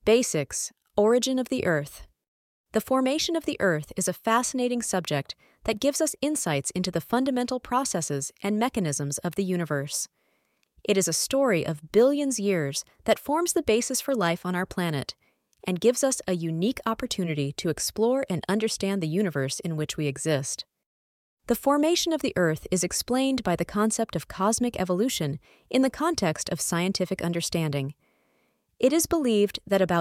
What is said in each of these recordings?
Basics: Origin of the Earth. The formation of the Earth is a fascinating subject that gives us insights into the fundamental processes and mechanisms of the universe. It is a story of billions years that forms the basis for life on our planet and gives us a unique opportunity to explore and understand the universe in which we exist. The formation of the Earth is explained by the concept of cosmic evolution in the context of scientific understanding. It is believed that about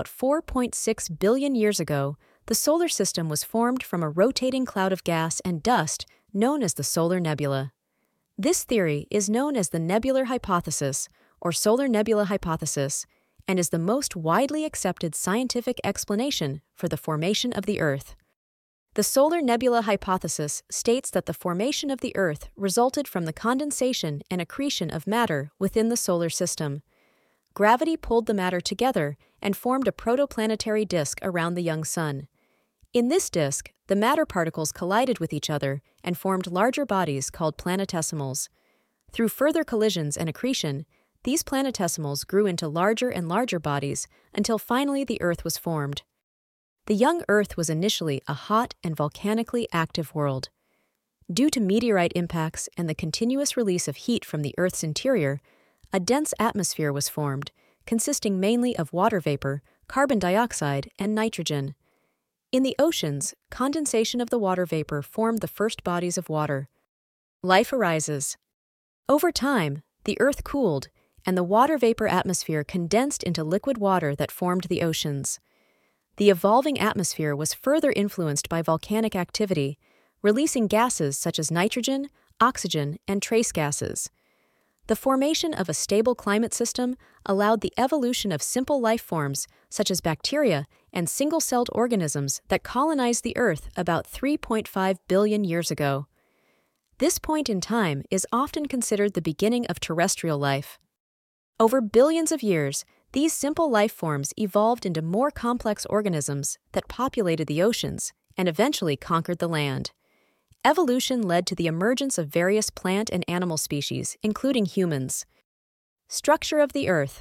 4.6 billion years ago, the solar system was formed from a rotating cloud of gas and dust known as the solar nebula. This theory is known as the nebular hypothesis or solar nebula hypothesis and is the most widely accepted scientific explanation for the formation of the Earth. The solar nebula hypothesis states that the formation of the Earth resulted from the condensation and accretion of matter within the solar system. Gravity pulled the matter together and formed a protoplanetary disk around the young sun. In this disk, the matter particles collided with each other and formed larger bodies called planetesimals. Through further collisions and accretion, these planetesimals grew into larger and larger bodies until finally the Earth was formed. The young Earth was initially a hot and volcanically active world. Due to meteorite impacts and the continuous release of heat from the Earth's interior, a dense atmosphere was formed, consisting mainly of water vapor, carbon dioxide, and nitrogen. In the oceans, condensation of the water vapor formed the first bodies of water. Life arises. Over time, the Earth cooled, and the water vapor atmosphere condensed into liquid water that formed the oceans. The evolving atmosphere was further influenced by volcanic activity, releasing gases such as nitrogen, oxygen, and trace gases. The formation of a stable climate system allowed the evolution of simple life forms such as bacteria and single-celled organisms that colonized the Earth about 3.5 billion years ago. This point in time is often considered the beginning of terrestrial life. Over billions of years, these simple life forms evolved into more complex organisms that populated the oceans and eventually conquered the land. Evolution led to the emergence of various plant and animal species, including humans. Structure of the Earth.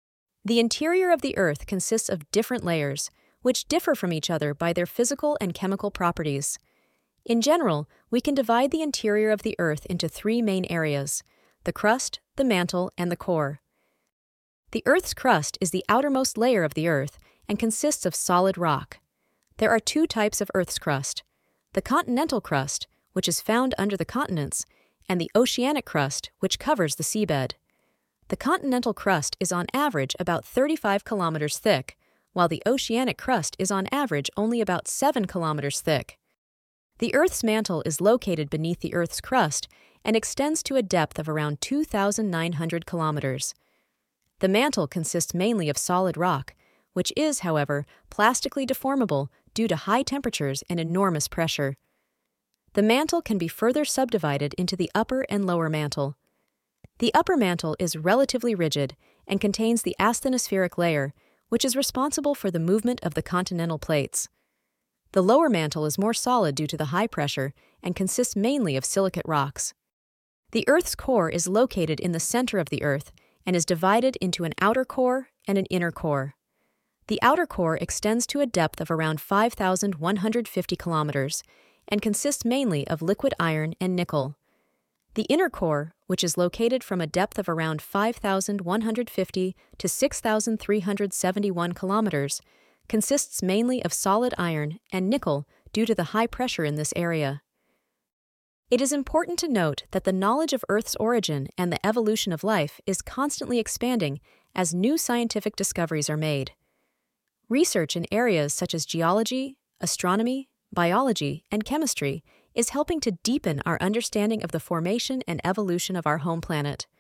The interior of the Earth consists of different layers, which differ from each other by their physical and chemical properties. In general, we can divide the interior of the Earth into three main areas: the crust, the mantle, and the core. The Earth's crust is the outermost layer of the Earth and consists of solid rock. There are two types of Earth's crust: the continental crust, which is found under the continents, and the oceanic crust, which covers the seabed. The continental crust is on average about 35 kilometers thick, while the oceanic crust is on average only about 7 kilometers thick. The Earth's mantle is located beneath the Earth's crust and extends to a depth of around 2,900 kilometers. The mantle consists mainly of solid rock, which is, however, plastically deformable due to high temperatures and enormous pressure. The mantle can be further subdivided into the upper and lower mantle. The upper mantle is relatively rigid and contains the asthenospheric layer, which is responsible for the movement of the continental plates. The lower mantle is more solid due to the high pressure and consists mainly of silicate rocks. The Earth's core is located in the center of the Earth and is divided into an outer core and an inner core. The outer core extends to a depth of around 5,150 kilometers and consists mainly of liquid iron and nickel. The inner core, which is located from a depth of around 5,150 to 6,371 kilometers, consists mainly of solid iron and nickel due to the high pressure in this area. It is important to note that the knowledge of Earth's origin and the evolution of life is constantly expanding as new scientific discoveries are made. Research in areas such as geology, astronomy, biology, and chemistry is helping to deepen our understanding of the formation and evolution of our home planet.